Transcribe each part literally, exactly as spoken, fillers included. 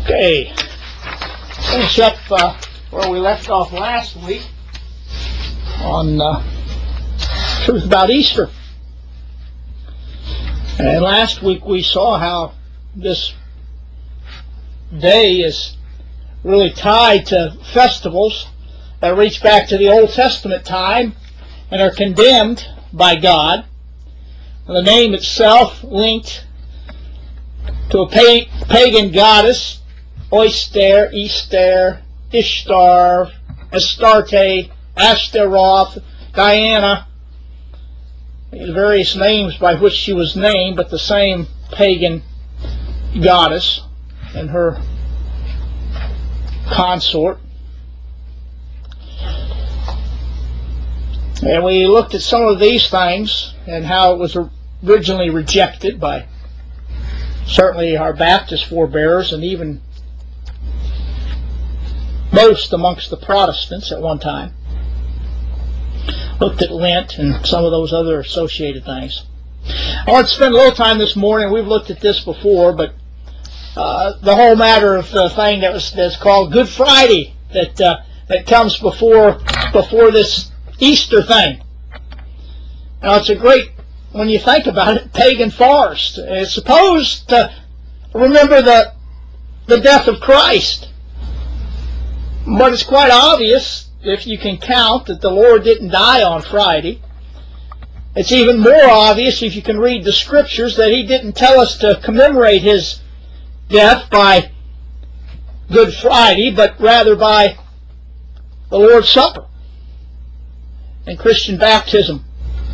Okay, finish up uh, where we left off last week on uh, truth about Easter. And last week we saw how this day is really tied to festivals that reach back to the Old Testament time and are condemned by God. The name itself linked to a pagan goddess, Oyster, Easter, Ishtar, Astarte, Ashtaroth, Diana, these various names by which she was named, but the same pagan goddess and her consort. And we looked at some of these things and how it was originally rejected by certainly our Baptist forebears and even most amongst the Protestants at one time. Looked at Lent and some of those other associated things. I want to spend a little time this morning. We've looked at this before, but uh, the whole matter of the thing that was that's called Good Friday that uh, that comes before before this Easter thing. Now it's a great, when you think about it, pagan farce. It's supposed to remember the the death of Christ. But it's quite obvious, if you can count, that the Lord didn't die on Friday. It's even more obvious if you can read the Scriptures that He didn't tell us to commemorate His death by Good Friday, but rather by the Lord's Supper and Christian baptism.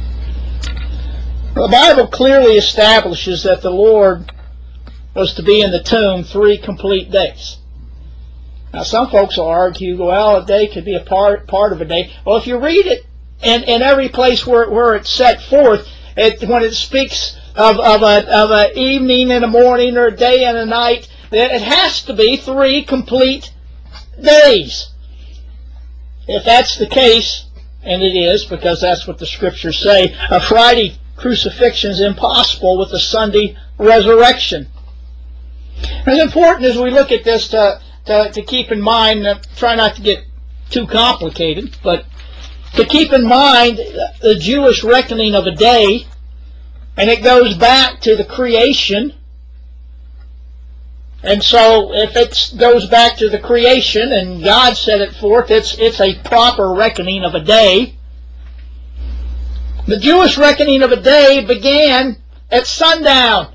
The Bible clearly establishes that the Lord was to be in the tomb three complete days. Now, some folks will argue, well, a day could be a part part of a day. Well, if you read it in, in every place where, where it's set forth, it, when it speaks of, of a of an evening and a morning or a day and a night, it has to be three complete days. If that's the case, and it is, because that's what the Scriptures say, a Friday crucifixion is impossible with a Sunday resurrection. It's important as we look at this to To, to keep in mind, uh, try not to get too complicated, but to keep in mind the Jewish reckoning of a day, and it goes back to the creation. And so if it goes back to the creation and God set it forth, it's, it's a proper reckoning of a day. The Jewish reckoning of a day began at sundown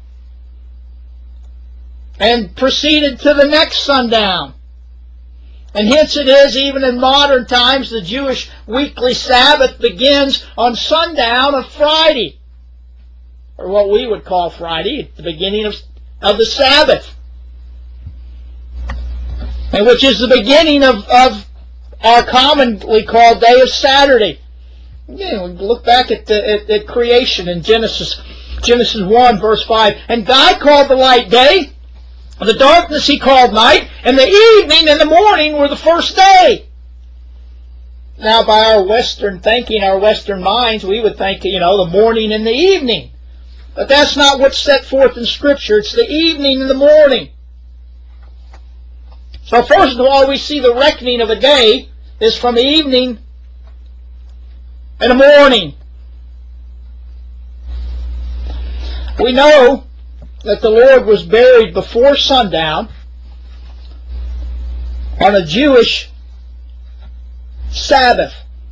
and proceeded to the next sundown. And hence it is, even in modern times, the Jewish weekly Sabbath begins on sundown of Friday, or what we would call Friday, at the beginning of, of the Sabbath, and which is the beginning of, of our commonly called day of Saturday. You know, look back at, the, at, at creation in Genesis, Genesis one, verse five. And God called the light day, the darkness He called night, and the evening and the morning were the first day. Now, by our Western thinking, our Western minds, we would think, you know, the morning and the evening. But that's not what's set forth in Scripture. It's the evening and the morning. So first of all, we see the reckoning of a day is from the evening and the morning. We know that the Lord was buried before sundown on a Jewish Sabbath.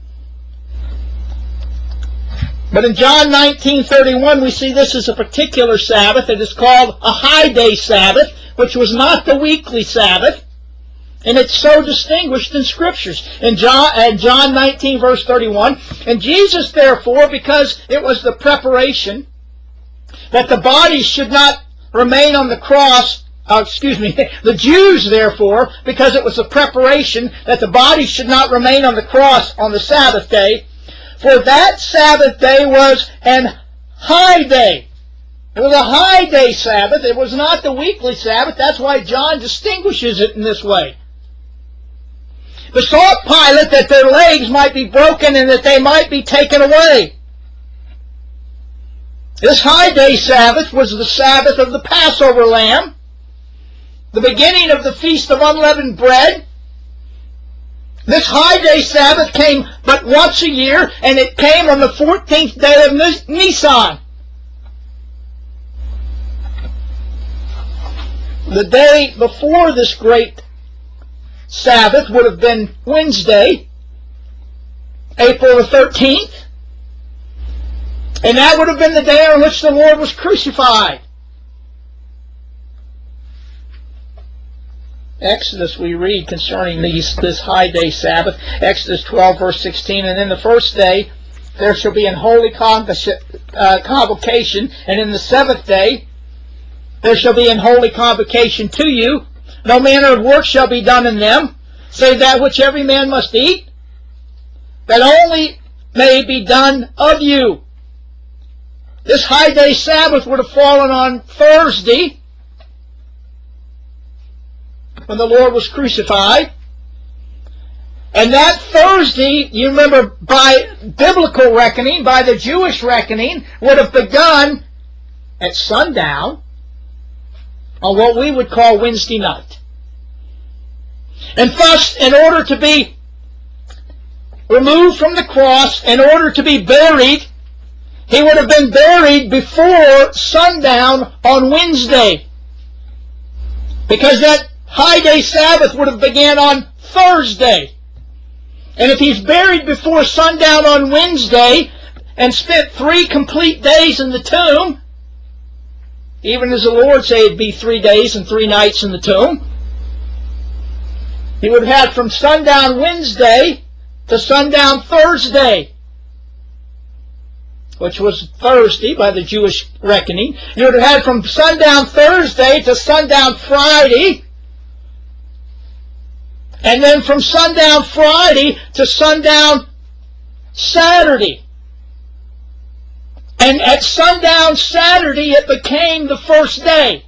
But in John nineteen thirty-one, we see this is a particular Sabbath. It is called a high day Sabbath, which was not the weekly Sabbath. And it's so distinguished in Scriptures. In John, in John nineteen, verse thirty-one, and Jesus, therefore, because it was the preparation that the body should not remain on the cross, uh, excuse me, the Jews, therefore, because it was a preparation that the body should not remain on the cross on the Sabbath day, for that Sabbath day was an high day. It was a high day Sabbath. It was not the weekly Sabbath. That's why John distinguishes it in this way. Besought Pilate that their legs might be broken and that they might be taken away. This high day Sabbath was the Sabbath of the Passover lamb, the beginning of the Feast of Unleavened Bread. This high day Sabbath came but once a year, and it came on the fourteenth day of Nisan. The day before this great Sabbath would have been Wednesday, April the thirteenth, and that would have been the day on which the Lord was crucified. Exodus, we read concerning these, this high day Sabbath, Exodus twelve, verse sixteen, and in the first day there shall be an holy convocation, and in the seventh day there shall be an holy convocation to you. No manner of work shall be done in them, save that which every man must eat, that only may be done of you. This high day Sabbath would have fallen on Thursday, when the Lord was crucified. And that Thursday, you remember, by biblical reckoning, by the Jewish reckoning, would have begun at sundown on what we would call Wednesday night. And thus, in order to be removed from the cross, in order to be buried, he would have been buried before sundown on Wednesday, because that high day Sabbath would have began on Thursday. And if he's buried before sundown on Wednesday and spent three complete days in the tomb, even as the Lord said it'd be three days and three nights in the tomb, he would have had from sundown Wednesday to sundown Thursday, which was Thursday by the Jewish reckoning. You would have had from sundown Thursday to sundown Friday, and then from sundown Friday to sundown Saturday. And at sundown Saturday, it became the first day.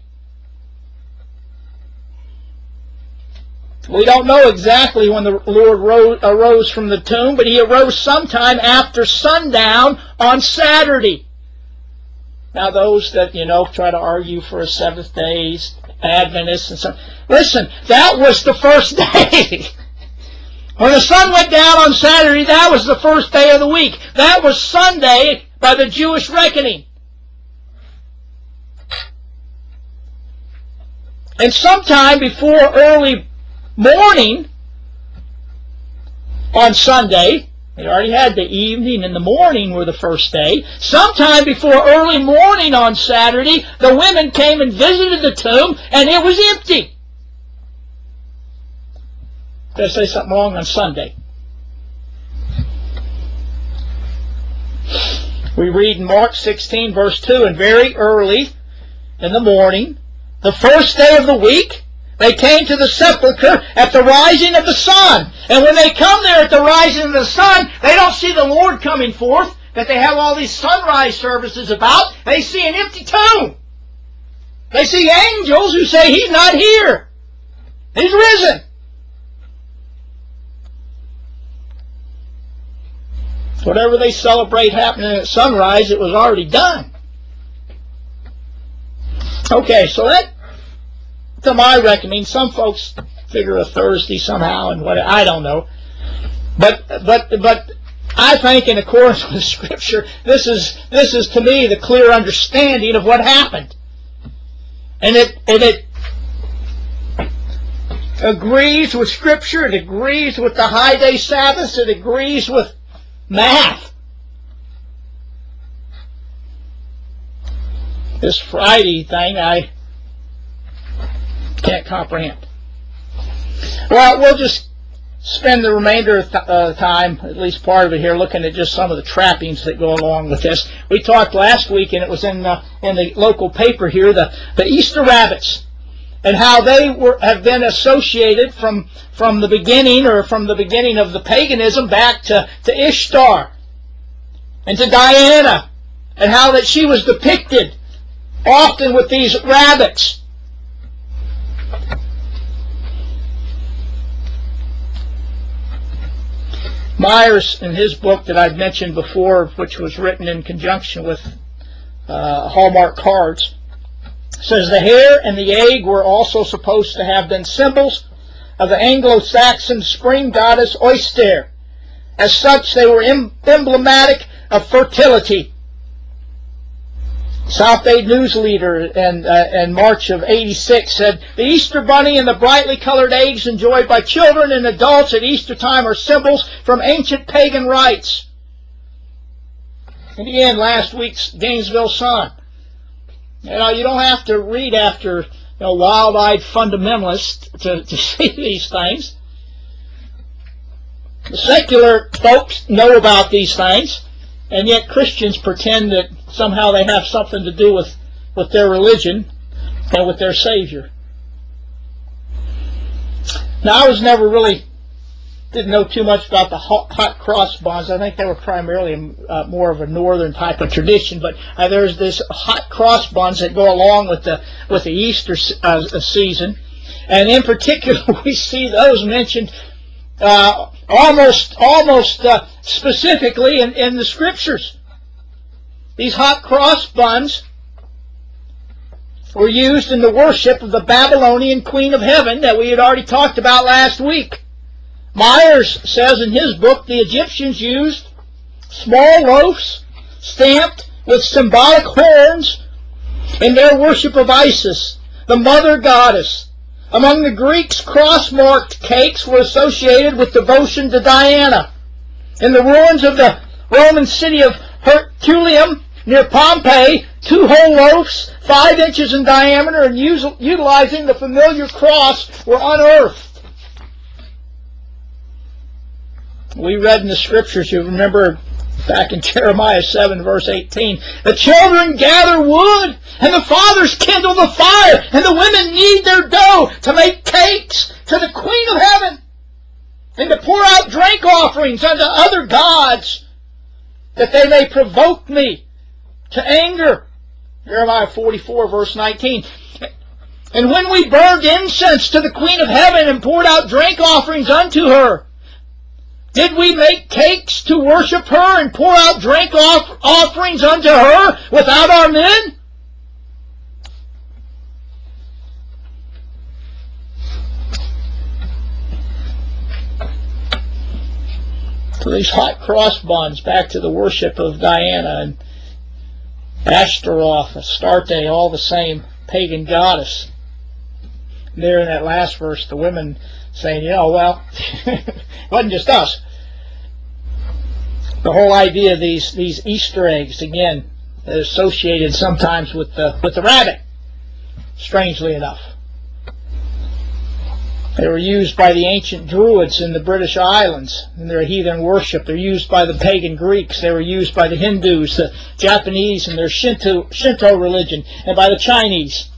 We don't know exactly when the Lord rose, arose from the tomb, but he arose sometime after sundown on Saturday. Now those that, you know, try to argue for a seventh days, Adventists and so, listen, that was the first day. When the sun went down on Saturday, that was the first day of the week. That was Sunday by the Jewish reckoning. And sometime before early morning on Sunday, they already had the evening and the morning were the first day. Sometime before early morning on Saturday, the women came and visited the tomb, and it was empty. Did I say something wrong on Sunday? We read in Mark sixteen, verse two, and very early in the morning, the first day of the week, they came to the sepulchre at the rising of the sun. And when they come there at the rising of the sun, they don't see the Lord coming forth, that they have all these sunrise services about. They see an empty tomb. They see angels who say, he's not here. He's risen. Whatever they celebrate happening at sunrise, it was already done. Okay, so that, to my reckoning, some folks figure a Thursday somehow, and what I don't know, but but but I think, in accordance with Scripture, this is this is to me the clear understanding of what happened, and it and it agrees with Scripture. It agrees with the high day Sabbaths. It agrees with math. This Friday thing, I can't comprehend. Well, we'll just spend the remainder of the uh, time, at least part of it here, looking at just some of the trappings that go along with this. We talked last week, and it was in the, in the local paper here, the, the Easter rabbits, and how they were have been associated from from the beginning, or from the beginning of the paganism, back to, to Ishtar and to Diana, and how that she was depicted often with these rabbits. Myers, in his book that I've mentioned before, which was written in conjunction with uh, Hallmark cards, It says the hare and the egg were also supposed to have been symbols of the Anglo-Saxon spring goddess Oyster. As such, they were emblematic of fertility. South Bay News Leader in, uh, in March of eighty-six said, the Easter bunny and the brightly colored eggs enjoyed by children and adults at Easter time are symbols from ancient pagan rites. And again, last week's Gainesville Sun. You know, you don't have to read after, you know, wild-eyed fundamentalists to, to see these things. The secular folks know about these things, and yet Christians pretend that somehow they have something to do with, with their religion and with their Savior. Now, I was never really, didn't know too much about the hot, hot cross buns. I think they were primarily uh, more of a northern type of tradition, but uh, there's this hot cross buns that go along with the, with the Easter uh, season, and in particular we see those mentioned Uh, almost almost uh, specifically in, in the Scriptures. These hot cross buns were used in the worship of the Babylonian Queen of Heaven that we had already talked about last week. Myers says in his book the Egyptians used small loaves stamped with symbolic horns in their worship of Isis, the mother goddess. Among the Greeks, cross-marked cakes were associated with devotion to Diana. In the ruins of the Roman city of Herculaneum near Pompeii, two whole loaves, five inches in diameter and utilizing the familiar cross, were unearthed. We read in the Scriptures, you remember back in Jeremiah seven, verse eighteen, the children gather wood, and the fathers kindle the fire, and the women knead their dough to make cakes to the Queen of Heaven, and to pour out drink offerings unto other gods, that they may provoke me to anger. Jeremiah forty-four, verse nineteen. And when we burned incense to the Queen of Heaven and poured out drink offerings unto her, did we make cakes to worship her and pour out drink off offerings unto her without our men? So these hot cross buns, back to the worship of Diana and Ashtaroth, Astarte, all the same pagan goddess. There in that last verse, the women saying, you know, well, it wasn't just us. The whole idea of these, these Easter eggs, again, associated sometimes with the, with the rabbit, strangely enough. They were used by the ancient Druids in the British Islands in their heathen worship. They're used by the pagan Greeks. They were used by the Hindus, the Japanese in their Shinto, Shinto religion, and by the Chinese.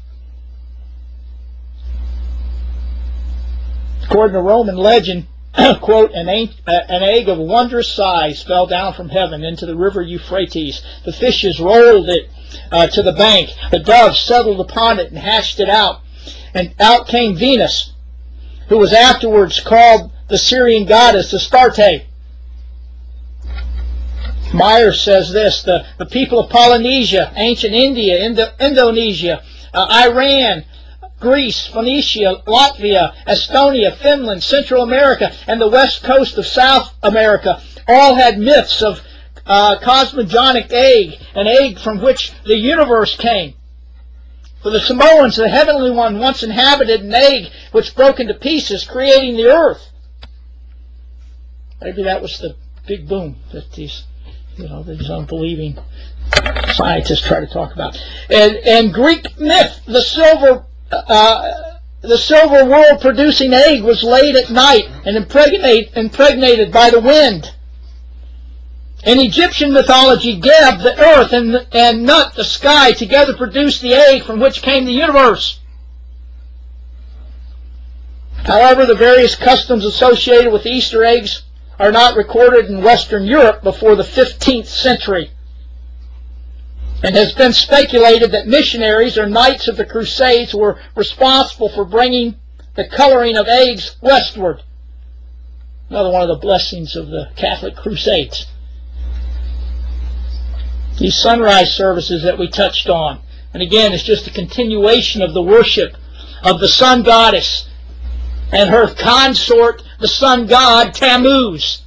According to Roman legend, quote, an, an egg of wondrous size fell down from heaven into the river Euphrates. The fishes rolled it uh, to the bank. The doves settled upon it and hatched it out. And out came Venus, who was afterwards called the Syrian goddess Astarte. Myers says this, the, the people of Polynesia, ancient India, Indo Indonesia, uh, Iran, Greece, Phoenicia, Latvia, Estonia, Finland, Central America, and the west coast of South America all had myths of uh, cosmogonic egg, an egg from which the universe came. For the Samoans, the heavenly one once inhabited an egg which broke into pieces, creating the earth. Maybe that was the big boom that these, you know, these unbelieving scientists try to talk about. And, and Greek myth, the silver Uh, the silver world-producing egg was laid at night and impregnate, impregnated by the wind. In Egyptian mythology, Geb, the earth, and, and Nut, the sky, together produced the egg from which came the universe. However, the various customs associated with Easter eggs are not recorded in Western Europe before the fifteenth century. And has been speculated that missionaries or knights of the Crusades were responsible for bringing the coloring of eggs westward. Another one of the blessings of the Catholic Crusades. These sunrise services that we touched on, And again, it's just a continuation of the worship of the sun goddess and her consort, the sun god Tammuz.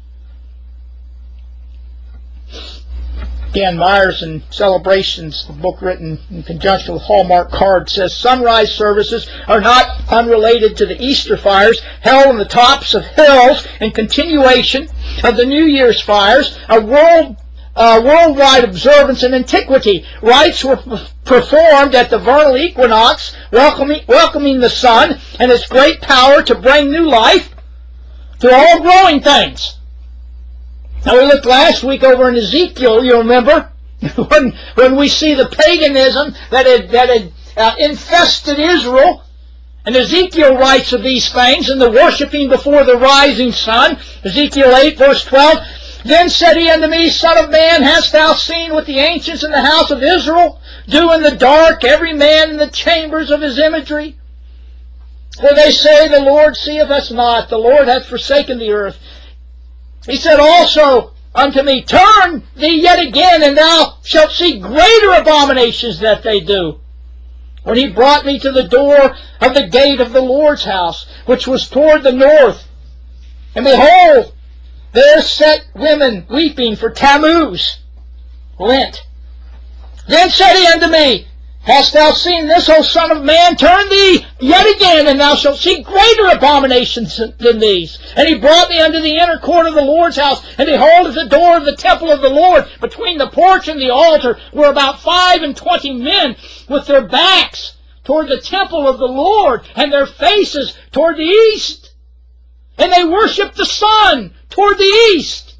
Again, Myers and Celebrations, the book written in conjunction with Hallmark Cards, says sunrise services are not unrelated to the Easter fires held on the tops of hills in continuation of the New Year's fires, a world, uh, worldwide observance in antiquity. Rites were performed at the vernal equinox, welcoming, welcoming the sun and its great power to bring new life to all growing things. Now, we looked last week over in Ezekiel, you remember, when, when we see the paganism that had, that had uh, infested Israel. And Ezekiel writes of these things and the worshiping before the rising sun. Ezekiel eight, verse twelve, Then said he unto me, Son of man, hast thou seen what the ancients in the house of Israel do in the dark, every man in the chambers of his imagery? For they say, The Lord seeth us not, the Lord hath forsaken the earth. He said also unto me, Turn thee yet again, and thou shalt see greater abominations that they do. When he brought me to the door of the gate of the Lord's house, which was toward the north, and behold, there sat women weeping for Tammuz, Lent. Then said he unto me, Hast thou seen this, O son of man? Turn thee yet again, and thou shalt see greater abominations than these. And he brought me unto the inner court of the Lord's house, and behold, at the door of the temple of the Lord, between the porch and the altar, were about five and twenty men, with their backs toward the temple of the Lord, and their faces toward the east. And they worshipped the sun toward the east.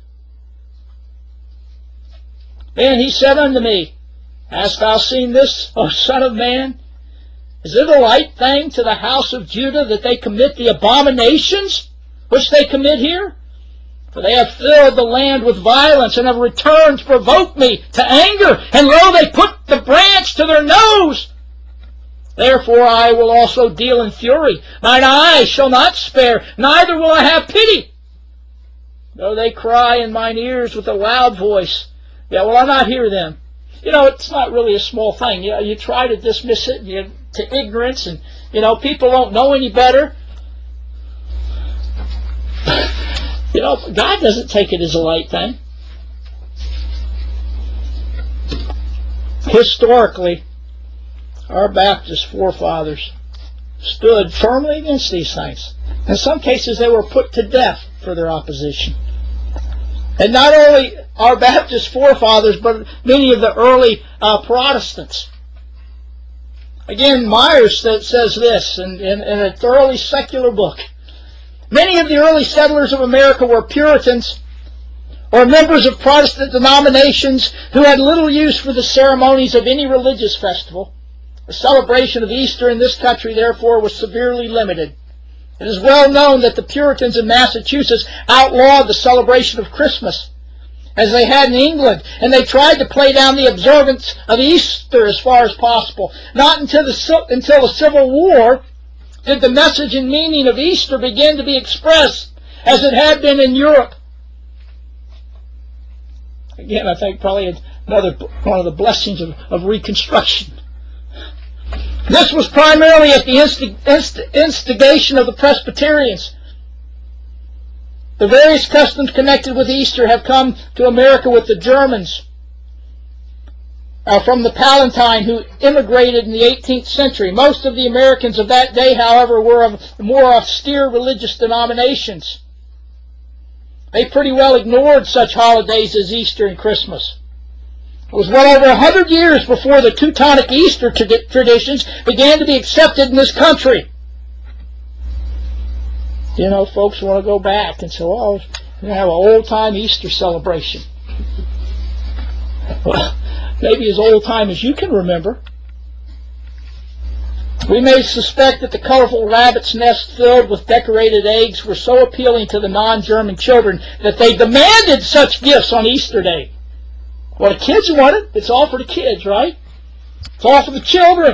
Then he said unto me, Hast thou seen this, O son of man? Is it a light thing to the house of Judah that they commit the abominations which they commit here? For they have filled the land with violence, and have returned to provoke me to anger. And lo, they put the branch to their nose. Therefore I will also deal in fury. Mine eyes shall not spare, neither will I have pity. Though they cry in mine ears with a loud voice, yet will I not hear them. You know, it's not really a small thing. You know, you try to dismiss it you know, to ignorance, and, you know, people don't know any better. You know, God doesn't take it as a light thing. Historically, our Baptist forefathers stood firmly against these things. In some cases, they were put to death for their opposition. And not only our Baptist forefathers, but many of the early uh, Protestants. Again, Myers says this in, in, in a thoroughly secular book. Many of the early settlers of America were Puritans or members of Protestant denominations who had little use for the ceremonies of any religious festival. The celebration of Easter in this country, therefore, was severely limited. It is well known that the Puritans in Massachusetts outlawed the celebration of Christmas, as they had in England, and they tried to play down the observance of Easter as far as possible. Not until the, until the Civil War did the message and meaning of Easter begin to be expressed as it had been in Europe. Again, I think probably another one of the blessings of, of Reconstruction. This was primarily at the insti inst instigation of the Presbyterians. The various customs connected with Easter have come to America with the Germans uh, from the Palatine who immigrated in the eighteenth century. Most of the Americans of that day, however, were of more austere religious denominations. They pretty well ignored such holidays as Easter and Christmas. It was well over a hundred years before the Teutonic Easter traditions began to be accepted in this country. You know, folks want to go back and say, well, we're going to have an old-time Easter celebration. Well, maybe as old-time as you can remember. We may suspect that the colorful rabbit's nest filled with decorated eggs were so appealing to the non-German children that they demanded such gifts on Easter Day. Well, the kids want it. It's all for the kids, right? It's all for the children.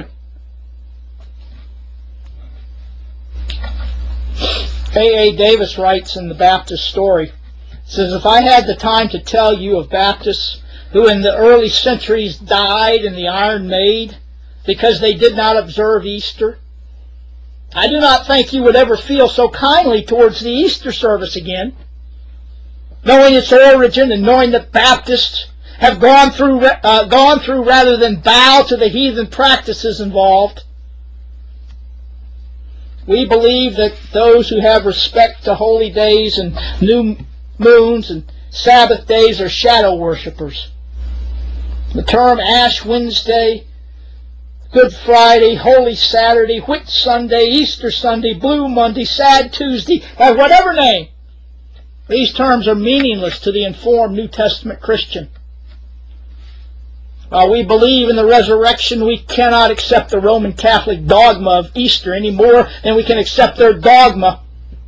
A A Davis writes in the Baptist Story, says, if I had the time to tell you of Baptists who in the early centuries died in the Iron Maid, because they did not observe Easter? I do not think you would ever feel so kindly towards the Easter service again, knowing its origin and knowing that Baptists have gone through, uh, gone through rather than bow to the heathen practices involved. We believe that those who have respect to holy days and new moons and Sabbath days are shadow worshippers. The term Ash Wednesday, Good Friday, Holy Saturday, Whit Sunday, Easter Sunday, Blue Monday, Sad Tuesday, by whatever name, these terms are meaningless to the informed New Testament Christian. While we believe in the resurrection, we cannot accept the Roman Catholic dogma of Easter any more than we can accept their dogma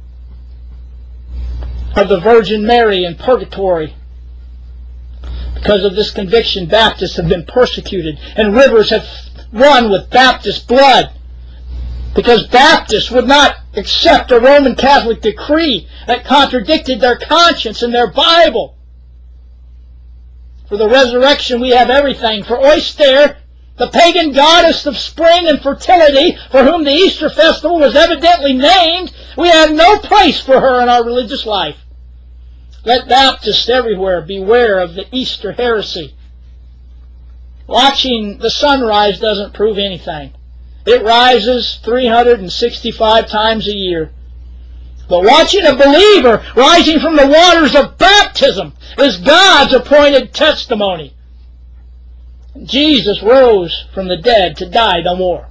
of the Virgin Mary and purgatory. Because of this conviction, Baptists have been persecuted, and rivers have run with Baptist blood, because Baptists would not accept a Roman Catholic decree that contradicted their conscience and their Bible. For the resurrection we have everything. For Oyster, the pagan goddess of spring and fertility, for whom the Easter festival was evidently named, we have no place for her in our religious life. Let Baptists everywhere beware of the Easter heresy. Watching the sunrise doesn't prove anything. It rises three hundred sixty-five times a year. But watching a believer rising from the waters of baptism is God's appointed testimony. Jesus rose from the dead to die no more.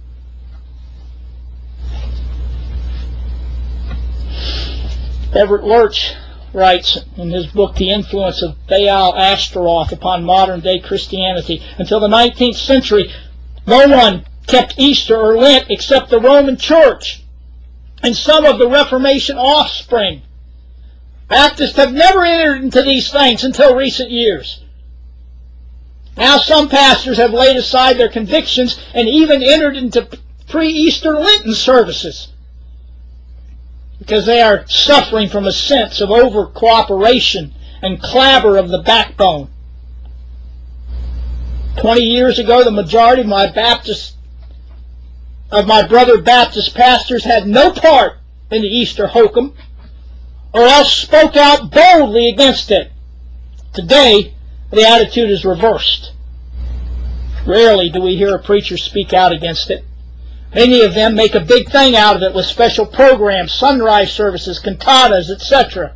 Everett Lurch writes in his book, The Influence of Baal Ashtaroth Upon Modern Day Christianity, until the nineteenth century, no one kept Easter or Lent except the Roman Church and some of the Reformation offspring. Baptists have never entered into these things until recent years. Now some pastors have laid aside their convictions and even entered into pre-Easter Lenten services because they are suffering from a sense of over-cooperation and clabber of the backbone. Twenty years ago, the majority of my Baptist of my brother Baptist pastors had no part in the Easter hokum, or else spoke out boldly against it. Today, the attitude is reversed. Rarely do we hear a preacher speak out against it. Many of them make a big thing out of it with special programs, sunrise services, cantatas, et cetera.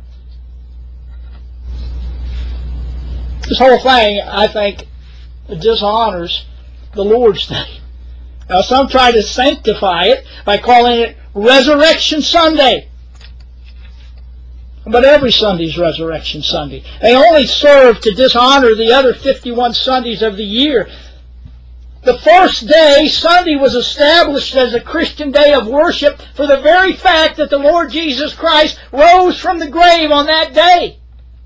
This whole thing, I think, dishonors the Lord's Day. Now, some try to sanctify it by calling it Resurrection Sunday. But every Sunday is Resurrection Sunday. They only serve to dishonor the other fifty-one Sundays of the year. The first day, Sunday, was established as a Christian day of worship for the very fact that the Lord Jesus Christ rose from the grave on that day.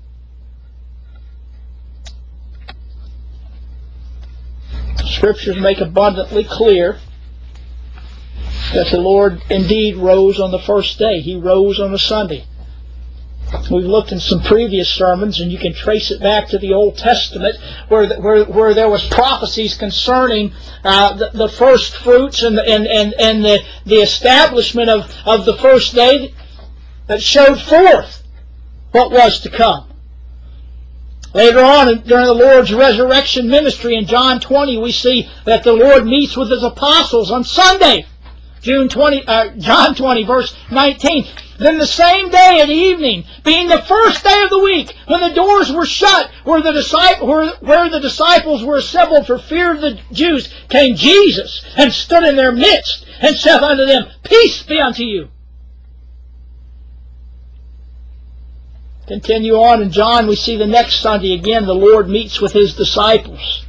Scriptures make abundantly clear that the Lord indeed rose on the first day. He rose on a Sunday. We've looked in some previous sermons, and you can trace it back to the Old Testament, where the, where, where there was prophecies concerning uh, the, the first fruits and and and, and the, the establishment of, of the first day that showed forth what was to come. Later on, during the Lord's resurrection ministry in John twenty, we see that the Lord meets with His apostles on Sunday. June twenty, uh, John twenty, verse nineteen. Then the same day at evening, being the first day of the week, when the doors were shut, where the, disciples, where, where the disciples were assembled for fear of the Jews, came Jesus and stood in their midst and saith unto them, Peace be unto you. Continue on in John, we see the next Sunday again the Lord meets with His disciples.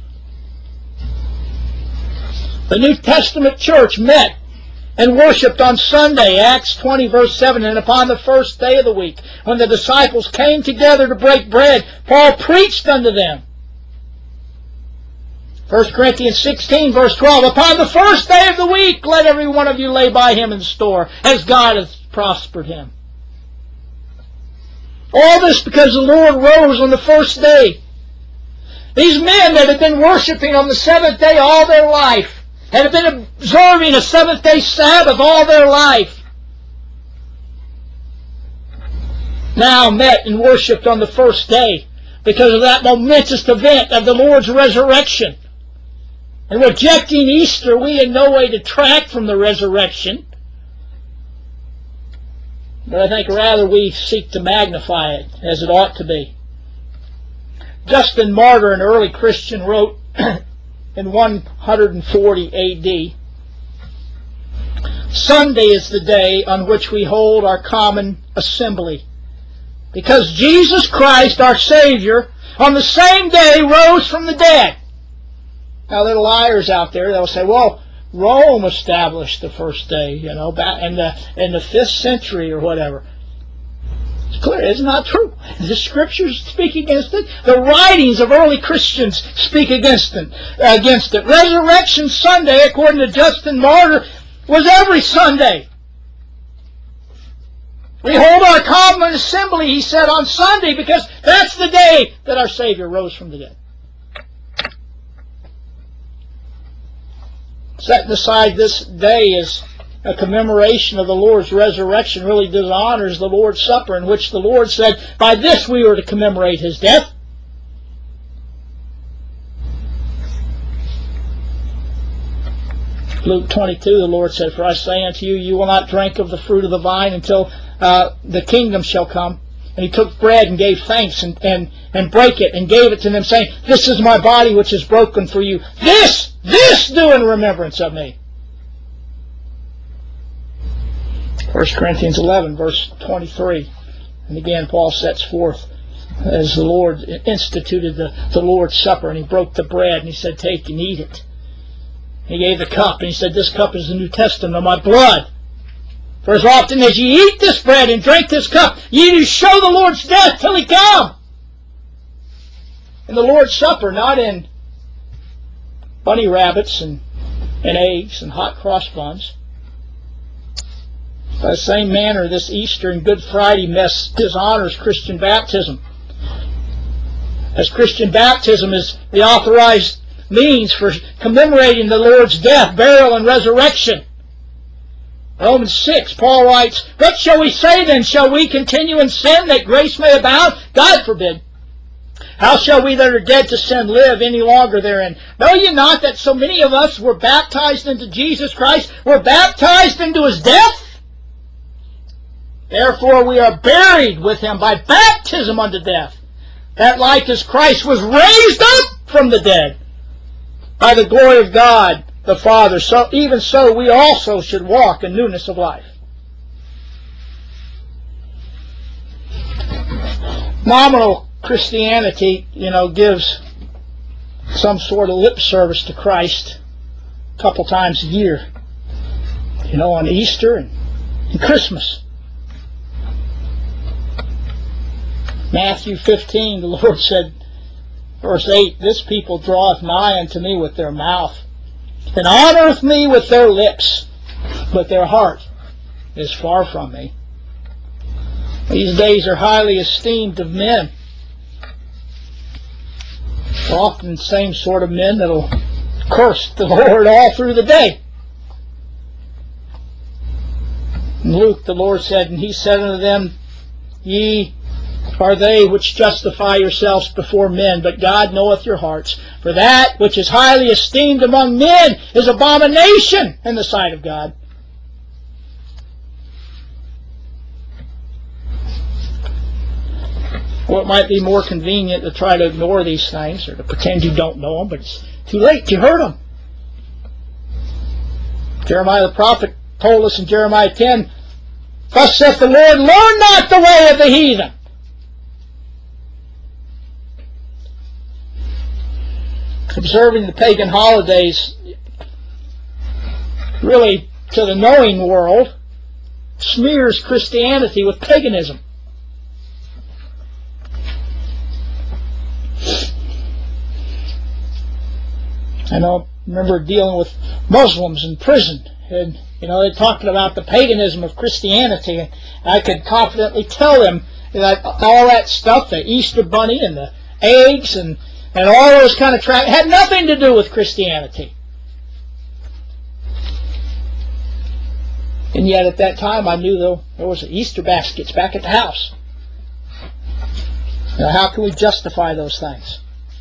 The New Testament church met and worshipped on Sunday, Acts twenty, verse seven, and upon the first day of the week, when the disciples came together to break bread, Paul preached unto them. First Corinthians sixteen, verse twelve, upon the first day of the week, let every one of you lay by him in store, as God hath prospered him. All this because the Lord rose on the first day. These men that had been worshiping on the seventh day all their life had been observing a seventh-day Sabbath all their life, now met and worshipped on the first day because of that momentous event of the Lord's resurrection. And rejecting Easter, we in no way detract from the resurrection, but I think rather we seek to magnify it as it ought to be. Justin Martyr, an early Christian, wrote in one forty A D, "Sunday is the day on which we hold our common assembly, because Jesus Christ, our Savior, on the same day rose from the dead." Now, there are liars out there. They'll say, well, Rome established the first day, you know, back in the, in the fifth century or whatever. It's clear, it's not true. The Scriptures speak against it. The writings of early Christians speak against it. Against it. Resurrection Sunday, according to Justin Martyr, was every Sunday. We hold our common assembly, he said, on Sunday because that's the day that our Savior rose from the dead. Setting aside this day as a commemoration of the Lord's resurrection really dishonors the Lord's Supper, in which the Lord said, by this we were to commemorate His death. Luke twenty-two, the Lord said, "For I say unto you, you will not drink of the fruit of the vine until uh, the kingdom shall come." And He took bread and gave thanks and, and, and brake it and gave it to them, saying, "This is my body which is broken for you. This, this do in remembrance of me." First Corinthians eleven, verse twenty-three. And again, Paul sets forth as the Lord instituted the, the Lord's Supper, and He broke the bread, and He said, "Take and eat it." He gave the cup, and He said, "This cup is the New Testament of my blood. For as often as ye eat this bread and drink this cup, ye do show the Lord's death till He come." And the Lord's Supper, not in bunny rabbits and, and eggs and hot cross buns. By the same manner, this Easter and Good Friday mess dishonors Christian baptism, as Christian baptism is the authorized means for commemorating the Lord's death, burial, and resurrection. Romans six, Paul writes, "What shall we say then? Shall we continue in sin that grace may abound? God forbid. How shall we that are dead to sin live any longer therein? Know ye not that so many of us were baptized into Jesus Christ, were baptized into His death? Therefore we are buried with Him by baptism unto death, that like as Christ was raised up from the dead by the glory of God the Father, so even so we also should walk in newness of life." Nominal Christianity, you know, gives some sort of lip service to Christ a couple times a year, you know, on Easter and, and Christmas. Matthew fifteen, the Lord said, verse eight, "This people draweth nigh unto me with their mouth, and honoreth me with their lips, but their heart is far from me." These days are highly esteemed of men. Often the same sort of men that will curse the Lord all through the day. In Luke, the Lord said, "And He said unto them, Ye are they which justify yourselves before men, but God knoweth your hearts. For that which is highly esteemed among men is abomination in the sight of God." Well, it might be more convenient to try to ignore these things or to pretend you don't know them, but it's too late. You heard them. Jeremiah the prophet told us in Jeremiah ten, "Thus saith the Lord, learn not the way of the heathen." Observing the pagan holidays, really, to the knowing world, smears Christianity with paganism. I know, remember dealing with Muslims in prison, and you know, they're talking about the paganism of Christianity, and I could confidently tell them that all that stuff, the Easter bunny and the eggs and, and all those kind of tra- had nothing to do with Christianity. And yet at that time I knew though there was Easter baskets back at the house. Now how can we justify those things?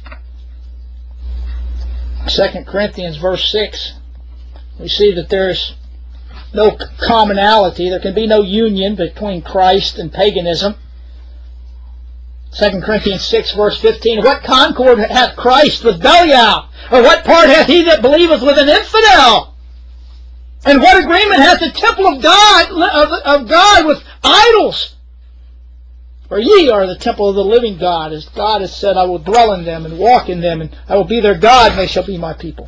Second Corinthians verse six, we see that there's no commonality, there can be no union between Christ and paganism. Second Corinthians six verse fifteen, what concord hath Christ with Belial? Or what part hath he that believeth with an infidel? And what agreement hath the temple of God of, of God with idols? For ye are the temple of the living God, as God has said, I will dwell in them and walk in them, and I will be their God, and they shall be my people.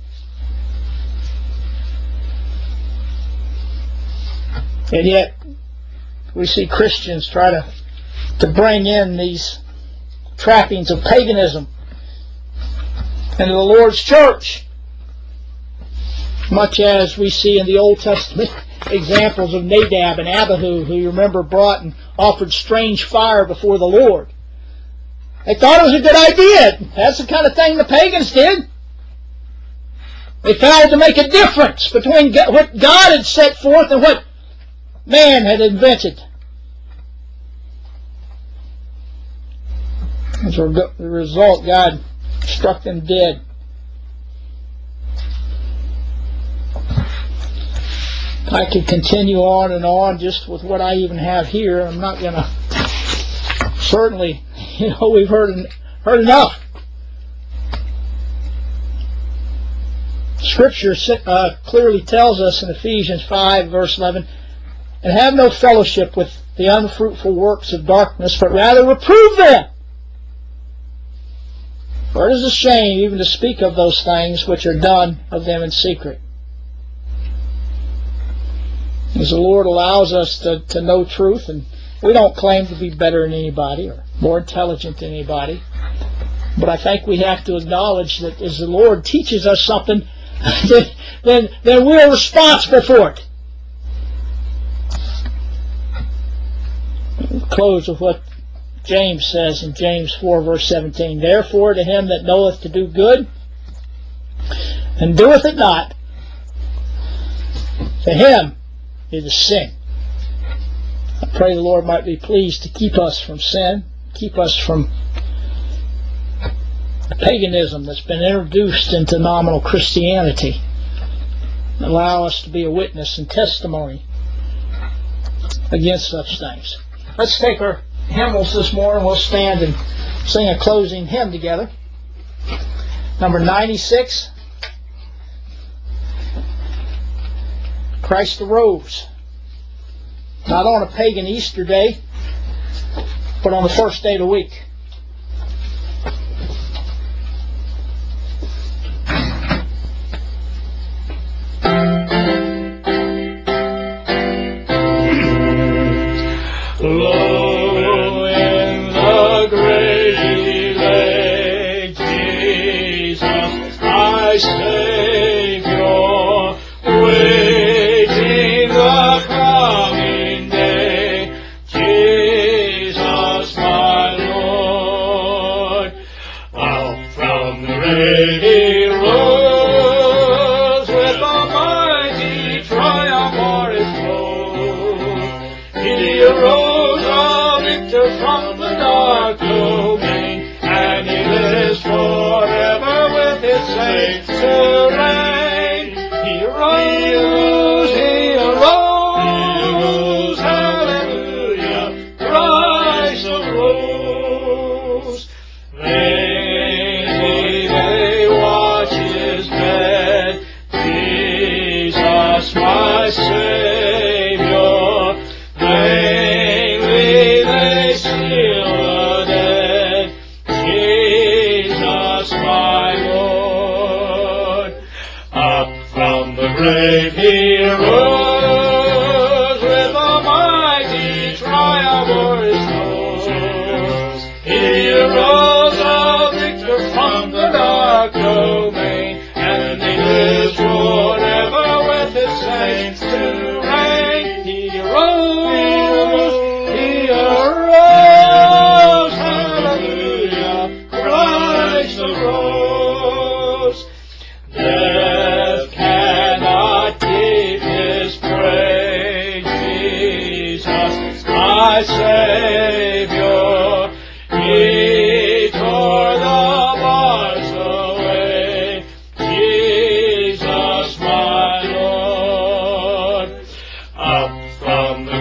And yet, we see Christians try to, to bring in these trappings of paganism into the Lord's church, much as we see in the Old Testament examples of Nadab and Abihu, who you remember brought and offered strange fire before the Lord. They thought it was a good idea. That's the kind of thing the pagans did. They failed to make a difference between what God had set forth and what man had invented. As a result, God struck them dead. I could continue on and on just with what I even have here. I'm not going to. Certainly, you know, we've heard heard enough. Scripture uh, clearly tells us in Ephesians five, verse eleven, and have no fellowship with the unfruitful works of darkness, but rather reprove them. For it is a shame even to speak of those things which are done of them in secret. As the Lord allows us to, to know truth, and we don't claim to be better than anybody or more intelligent than anybody, but I think we have to acknowledge that as the Lord teaches us something, then, then we're responsible for it. We'll close with what James says in James four, verse seventeen. Therefore, to him that knoweth to do good, and doeth it not, to him it is sin. I pray the Lord might be pleased to keep us from sin, keep us from the paganism that's been introduced into nominal Christianity, and allow us to be a witness and testimony against such things. Let's take our hymnals this morning. We'll stand and sing a closing hymn together. Number ninety-six. Christ arose. Not on a pagan Easter day, but on the first day of the week. Lo, in the grave he lay, Jesus, my Savior, waiting the coming day. Jesus, my Lord, out from the grave he rose, with a mighty triumph o'er his foes. He arose from the dark domain, and he lives forever with his saints to reign. He arose, he arose, hallelujah, Christ arose. Vainly they watch his bed, Jesus my Savior, vainly they still the dead, Jesus my Lord. Up from the grave he rose, with a mighty triumph o'er his foes. He arose a victor from the dark domain, and he lives forever with his saints to reign. He arose, he arose, hallelujah, Christ arose. Death cannot keep his praise.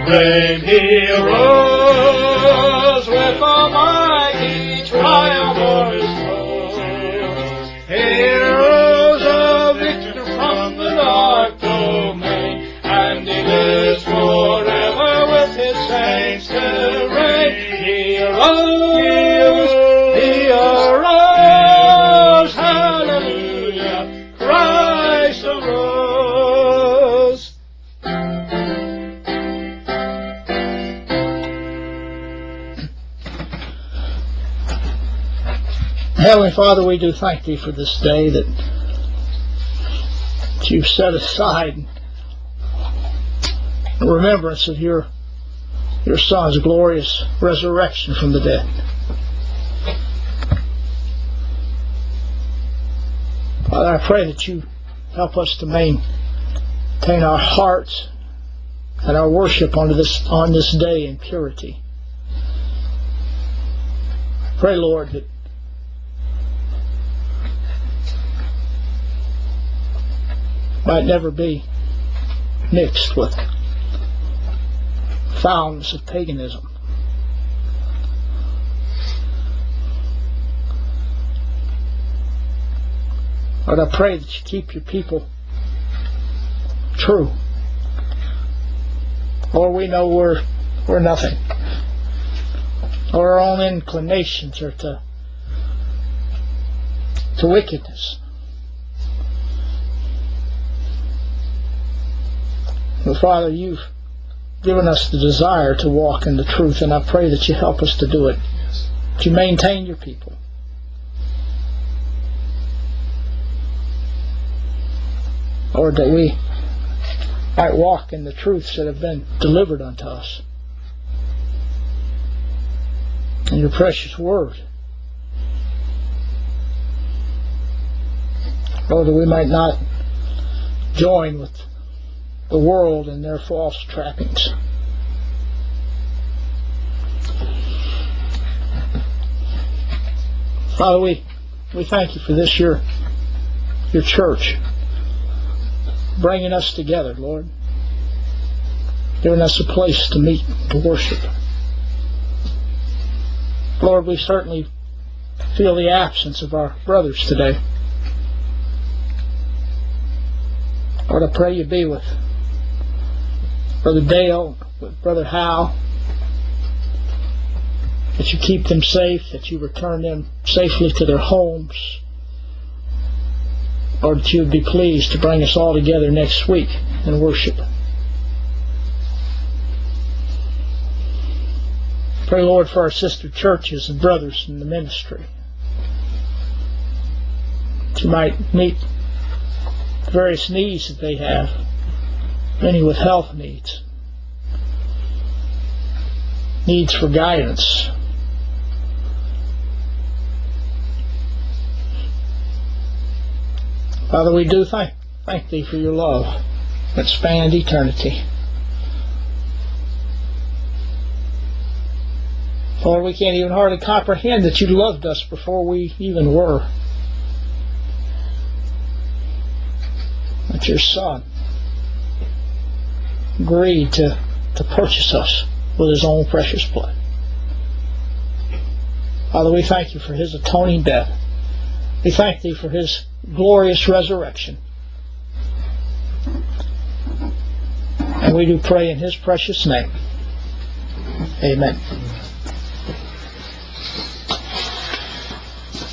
reign. He arose with a mighty triumph o'er his foes. He arose a victor from the dark domain, and he lives forever with his saints to reign. He arose, he arose, hallelujah, Christ arose. Heavenly Father, we do thank Thee for this day that You've set aside in remembrance of your, your Son's glorious resurrection from the dead. Father, I pray that You help us to maintain our hearts and our worship on this, on this day in purity. I pray, Lord, that might never be mixed with foulness of paganism. Lord, I pray that You keep Your people true. Lord, we know we're we're nothing. Or our own inclinations are to to wickedness. But Father, You've given us the desire to walk in the truth, and I pray that You help us to do it. Yes. That You maintain Your people. Lord, that we might walk in the truths that have been delivered unto us in Your precious word. Lord, that we might not join with the world and their false trappings. Father, we, we thank You for this, your, your church, bringing us together, Lord, giving us a place to meet, to worship. Lord, we certainly feel the absence of our brothers today. Lord, I pray You be with Brother Dale, with Brother Hal, that You keep them safe, that You return them safely to their homes. Lord, that You would be pleased to bring us all together next week in worship. Pray, Lord, for our sister churches and brothers in the ministry, that You might meet the various needs that they have, many with health needs, needs for guidance. Father, we do thank, thank Thee for Your love that spanned eternity. Lord, we can't even hardly comprehend that You loved us before we even were. That Your Son agreed to, to purchase us with His own precious blood. Father, we thank You for His atoning death. We thank Thee for His glorious resurrection. And we do pray in His precious name. Amen.